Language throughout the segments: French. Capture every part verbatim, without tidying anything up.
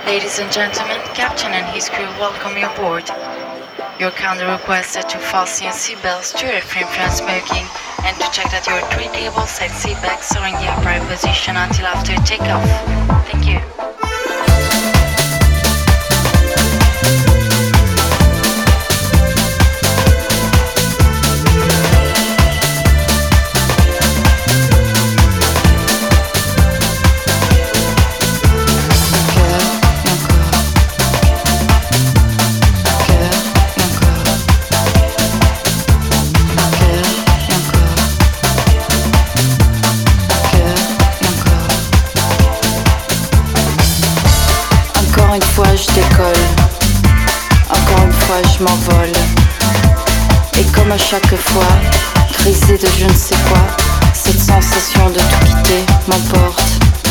Ladies and gentlemen, Captain and his crew welcome you aboard. You're kindly requested to fasten your seatbelts to refrain from smoking and to check that your three table side seatbacks are in the upright position until after takeoff. Thank you. Je m'envole et comme à chaque fois, grisé de je ne sais quoi, cette sensation de tout quitter m'emporte.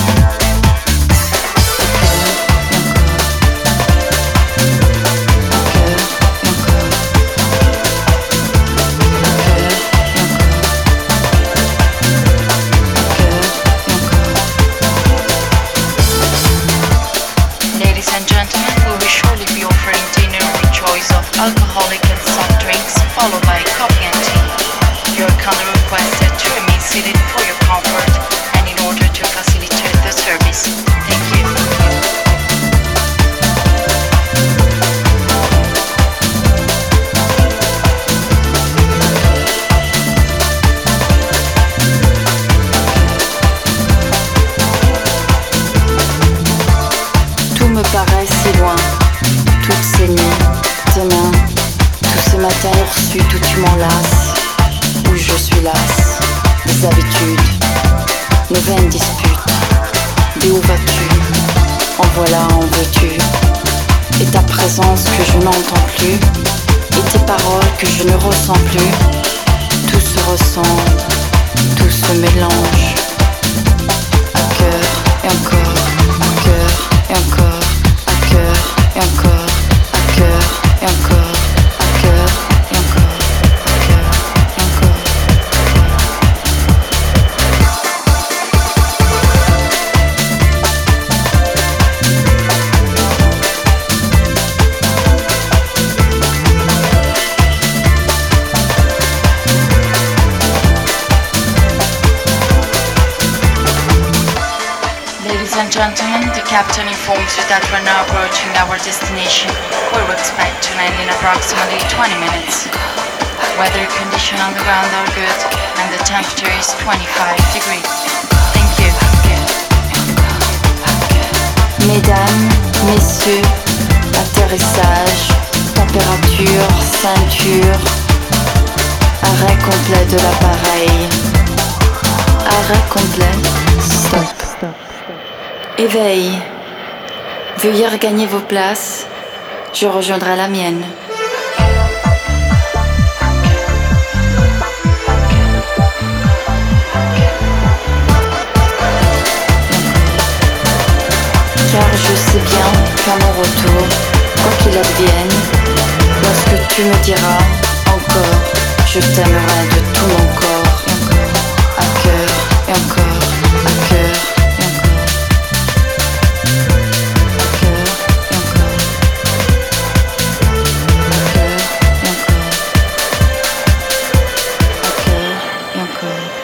Alcoholic and soft drinks, followed by coffee and tea. You're kindly requested to remain seated for your comfort and in order to facilitate the service. Thank you. Tout me paraît si loin, toutes ces nuits. Demain, tous ces matins reçus, tout tu m'enlaces. Où je suis lasse, des habitudes, nos vaines disputes. Des où vas-tu, en voilà, en veux-tu. Et ta présence que je n'entends plus, et tes paroles que je ne ressens plus. Tout se ressemble, tout se mélange. À cœur et encore, à cœur et encore, à cœur et encore, à cœur. Et encore, à cœur, et encore, à cœur, et encore. Ladies and gentlemen, the captain informs you that we're now approaching our destination, where we expect to land in approximately twenty minutes. Weather conditions on the ground are good, and the temperature is twenty-five degrees. Thank you. Mesdames, messieurs, atterrissage, température, ceinture, arrêt complet de l'appareil. Arrêt complet, stop. Éveil. Veuillez regagner vos places. Je rejoindrai la mienne. Car je sais bien qu'à mon retour, quoi qu'il advienne, lorsque tu me diras encore, je t'aimerai de tout mon corps. À cœur et encore, à cœur. Encore.